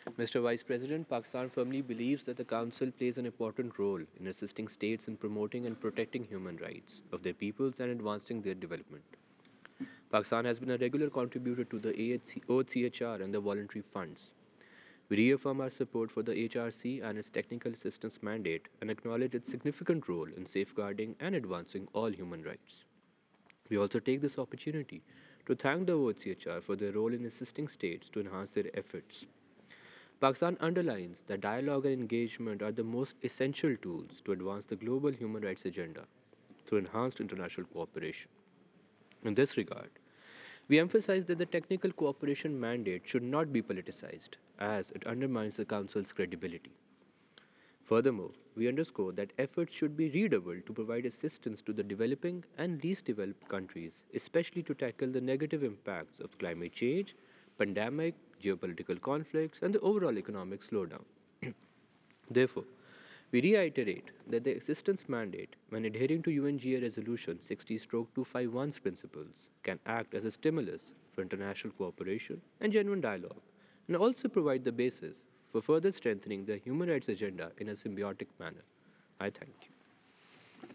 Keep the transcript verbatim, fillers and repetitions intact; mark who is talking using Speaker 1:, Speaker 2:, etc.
Speaker 1: Mister Vice President, Pakistan firmly believes that the Council plays an important role in assisting states in promoting and protecting human rights of their peoples and advancing their development. Pakistan has been a regular contributor to the A H C O H C H R and the voluntary funds. We reaffirm our support for the H R C and its technical assistance mandate and acknowledge its significant role in safeguarding and advancing all human rights. We also take this opportunity to thank the O H C H R for their role in assisting states to enhance their efforts. Pakistan underlines that dialogue and engagement are the most essential tools to advance the global human rights agenda through enhanced international cooperation. In this regard, we emphasize that the technical cooperation mandate should not be politicized, as it undermines the Council's credibility. Furthermore, we underscore that efforts should be redoubled to provide assistance to the developing and least developed countries, especially to tackle the negative impacts of climate change, pandemic, geopolitical conflicts, and the overall economic slowdown. Therefore, we reiterate that the assistance mandate, when adhering to U N G A Resolution sixty two fifty-one's principles, can act as a stimulus for international cooperation and genuine dialogue, and also provide the basis for further strengthening the human rights agenda in a symbiotic manner. I thank you.